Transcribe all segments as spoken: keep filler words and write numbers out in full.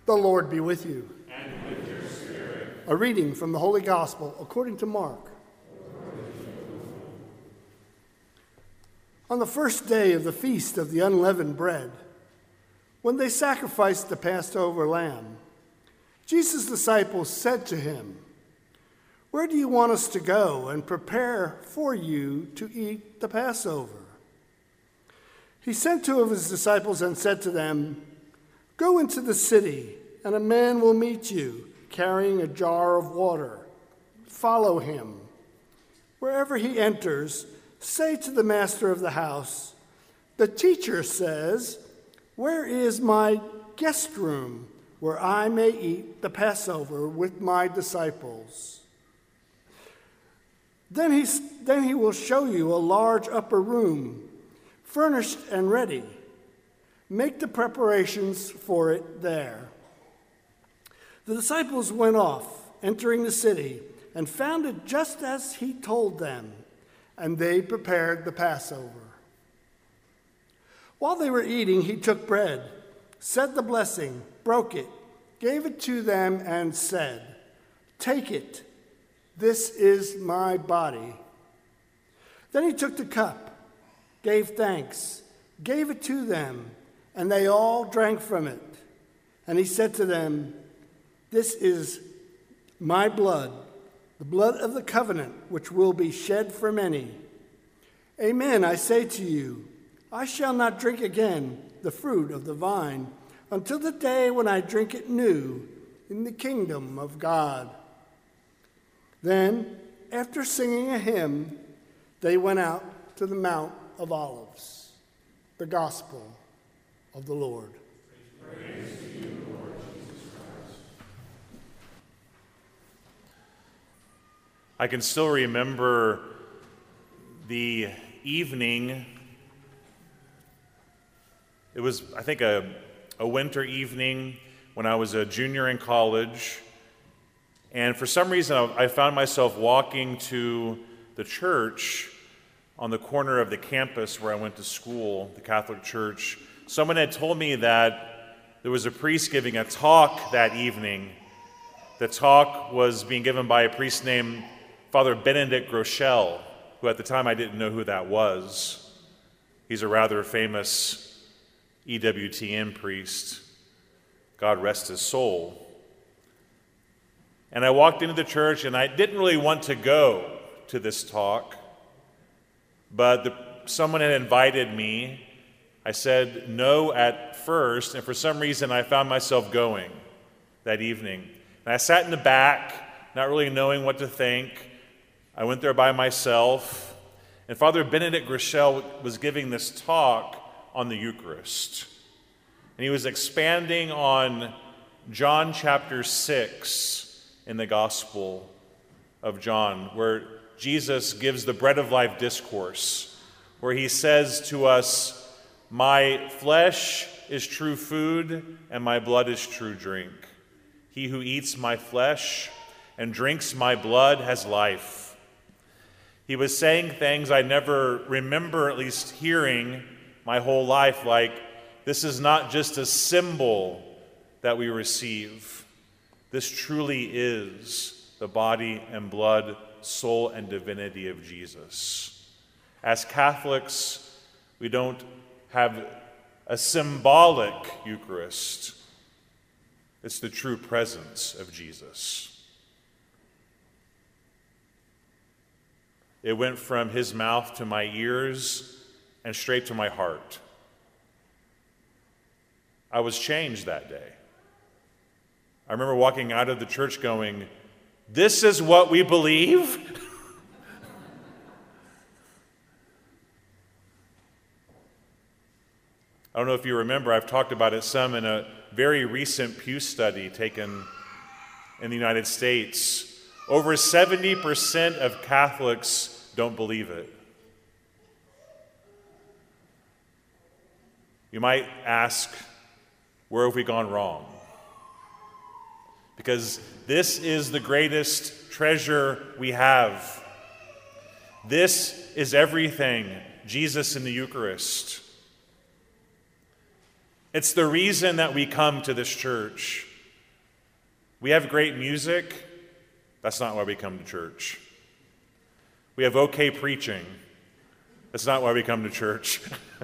The Lord be with you. And with your spirit. A reading from the Holy Gospel according to Mark. On the first day of the feast of the unleavened bread, when they sacrificed the Passover lamb, Jesus' disciples said to him, "Where do you want us to go and prepare for you to eat the Passover?" He sent two of his disciples and said to them, "Go into the city, and a man will meet you, carrying a jar of water. Follow him. Wherever he enters, say to the master of the house, 'The teacher says, where is my guest room where I may eat the Passover with my disciples?' Then he, then he will show you a large upper room, furnished and ready. Make the preparations for it there." The disciples went off, entering the city, and found it just as he told them, and they prepared the Passover. While they were eating, he took bread, said the blessing, broke it, gave it to them, and said, "Take it. This is my body." Then he took the cup, gave thanks, gave it to them, and they all drank from it. And he said to them, "This is my blood, the blood of the covenant, which will be shed for many. Amen, I say to you, I shall not drink again the fruit of the vine until the day when I drink it new in the kingdom of God." Then, after singing a hymn, they went out to the Mount of Olives. The Gospel of the Lord. Praise to you, Lord Jesus Christ. I can still remember the evening. It was, I think, a, a winter evening when I was a junior in college. And for some reason, I, I found myself walking to the church on the corner of the campus where I went to school, the Catholic church. Someone had told me that there was a priest giving a talk that evening. The talk was being given by a priest named Father Benedict Groeschel, who at the time I didn't know who that was. He's a rather famous E W T N priest. God rest his soul. And I walked into the church, and I didn't really want to go to this talk, but the, someone had invited me. I said no at first, and for some reason I found myself going that evening. And I sat in the back, not really knowing what to think. I went there by myself, and Father Benedict Groeschel was giving this talk on the Eucharist. And he was expanding on John chapter six in the Gospel of John, where Jesus gives the bread of life discourse, where he says to us, "My flesh is true food, and my blood is true drink. He who eats my flesh and drinks my blood has life." He was saying things I never remember at least hearing my whole life, like, this is not just a symbol that we receive. This truly is the body and blood, soul and divinity of Jesus. As Catholics, we don't have a symbolic Eucharist. It's the true presence of Jesus. It went from his mouth to my ears and straight to my heart. I was changed that day. I remember walking out of the church going, "This is what we believe?" I don't know if you remember, I've talked about it some in a very recent Pew study taken in the United States. Over seventy percent of Catholics don't believe it. You might ask, where have we gone wrong? Because this is the greatest treasure we have. This is everything, Jesus in the Eucharist. It's the reason that we come to this church. We have great music. That's not why we come to church. We have okay preaching. That's not why we come to church.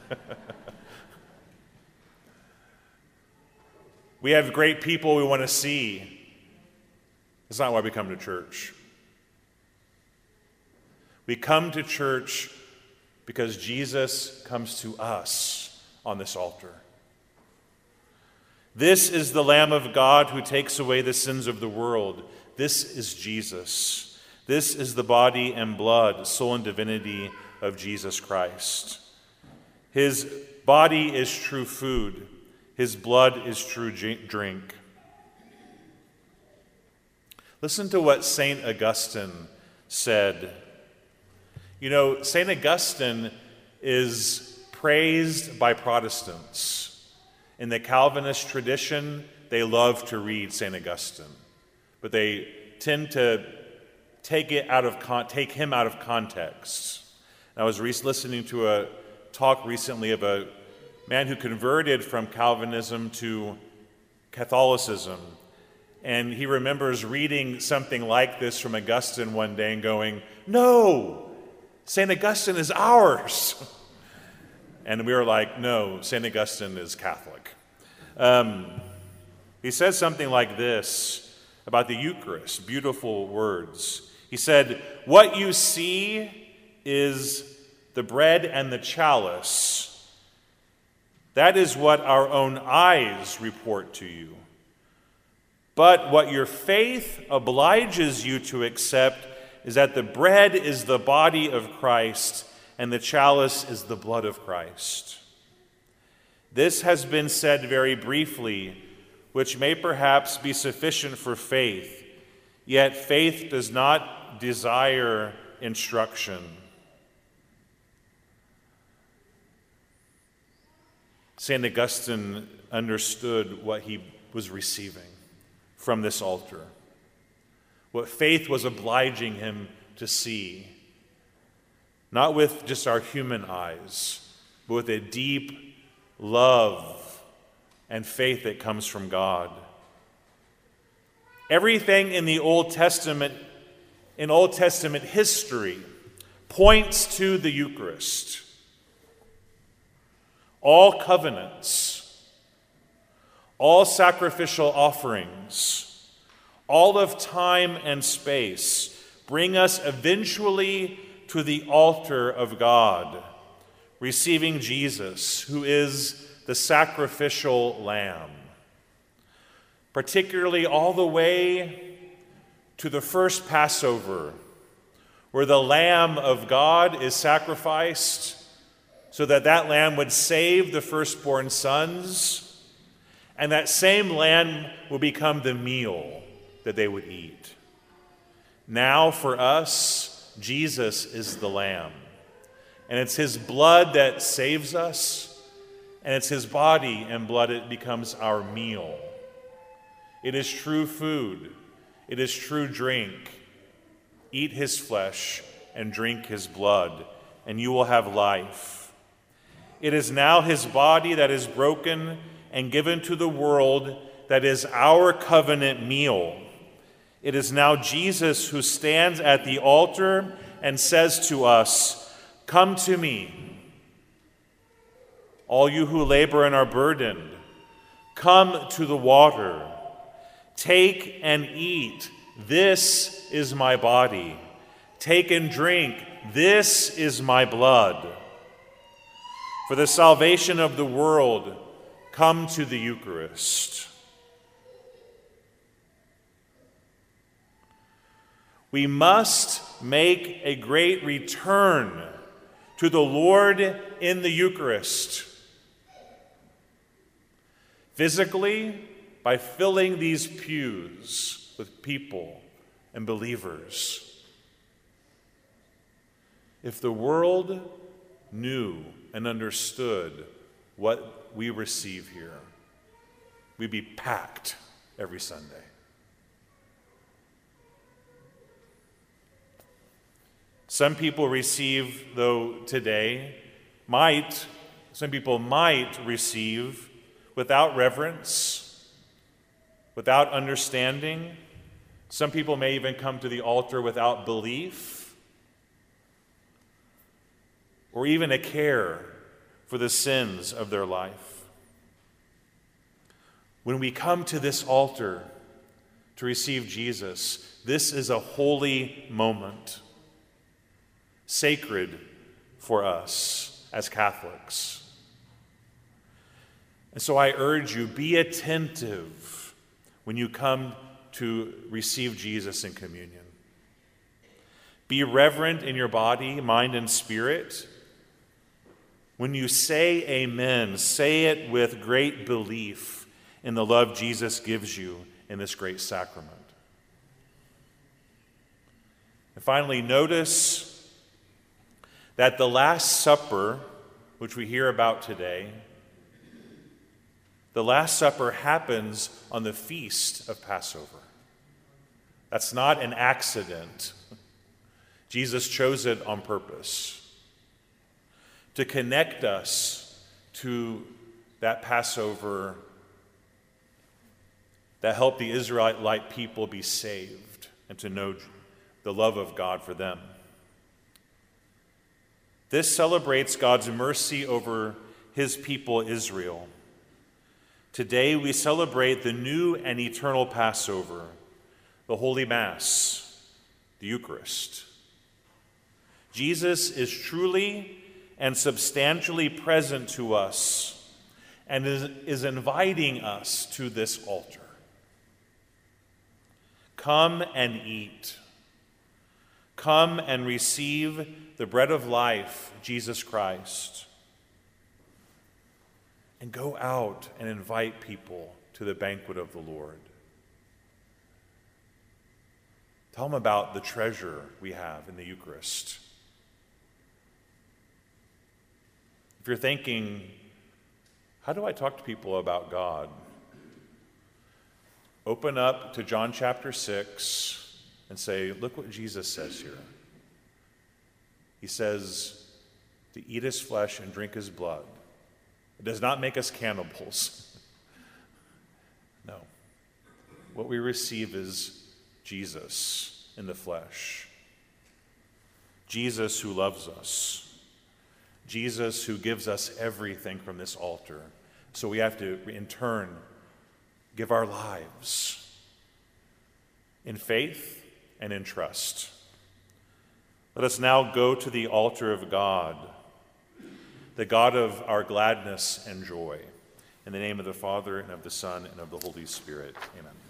We have great people we want to see. That's not why we come to church. We come to church because Jesus comes to us on this altar. This is the Lamb of God who takes away the sins of the world. This is Jesus. This is the body and blood, soul and divinity of Jesus Christ. His body is true food. His blood is true drink. Listen to what Saint Augustine said. You know, Saint Augustine is praised by Protestants. In the Calvinist tradition, they love to read Saint Augustine, but they tend to take it out of con- take him out of context. I was re- listening to a talk recently of a man who converted from Calvinism to Catholicism, and he remembers reading something like this from Augustine one day and going, "No, Saint Augustine is ours." And we were like, no, Saint Augustine is Catholic. Um, he says something like this about the Eucharist, beautiful words. He said, "What you see is the bread and the chalice. That is what our own eyes report to you. But what your faith obliges you to accept is that the bread is the body of Christ and the chalice is the blood of Christ. This has been said very briefly, which may perhaps be sufficient for faith, yet faith does not desire instruction." Saint Augustine understood what he was receiving from this altar, what faith was obliging him to see. Not with just our human eyes, but with a deep love and faith that comes from God. Everything in the Old Testament, in Old Testament history, points to the Eucharist. All covenants, all sacrificial offerings, all of time and space bring us eventually to the altar of God, receiving Jesus, who is the sacrificial lamb. Particularly all the way to the first Passover, where the Lamb of God is sacrificed so that that lamb would save the firstborn sons, and that same lamb will become the meal that they would eat. Now for us, Jesus is the Lamb, and it's his blood that saves us, and it's his body and blood that becomes our meal. It is true food. It is true drink. Eat his flesh and drink his blood, and you will have life. It is now his body that is broken and given to the world that is our covenant meal. It is now Jesus who stands at the altar and says to us, "Come to me, all you who labor and are burdened. Come to the water. Take and eat. This is my body. Take and drink. This is my blood. For the salvation of the world, come to the Eucharist." We must make a great return to the Lord in the Eucharist. Physically, by filling these pews with people and believers. If the world knew and understood what we receive here, we'd be packed every Sunday. Some people receive, though, today, might, some people might receive without reverence, without understanding. Some people may even come to the altar without belief or even a care for the sins of their life. When we come to this altar to receive Jesus, this is a holy moment, sacred for us as Catholics. And so I urge you, be attentive when you come to receive Jesus in communion. Be reverent in your body, mind, and spirit. When you say amen, say it with great belief in the love Jesus gives you in this great sacrament. And finally, notice that the Last Supper, which we hear about today, the Last Supper happens on the feast of Passover. That's not an accident. Jesus chose it on purpose to connect us to that Passover that helped the Israelite people be saved and to know the love of God for them. This celebrates God's mercy over his people Israel. Today we celebrate the new and eternal Passover, the Holy Mass, the Eucharist. Jesus is truly and substantially present to us and is, is inviting us to this altar. Come and eat. Come and receive the bread of life, Jesus Christ. And go out and invite people to the banquet of the Lord. Tell them about the treasure we have in the Eucharist. If you're thinking, how do I talk to people about God? Open up to John chapter six and say, look what Jesus says here. He says to eat his flesh and drink his blood. It does not make us cannibals. No. What we receive is Jesus in the flesh. Jesus who loves us. Jesus who gives us everything from this altar. So we have to, in turn, give our lives in faith and in trust. Let us now go to the altar of God, the God of our gladness and joy. In the name of the Father, and of the Son, and of the Holy Spirit. Amen.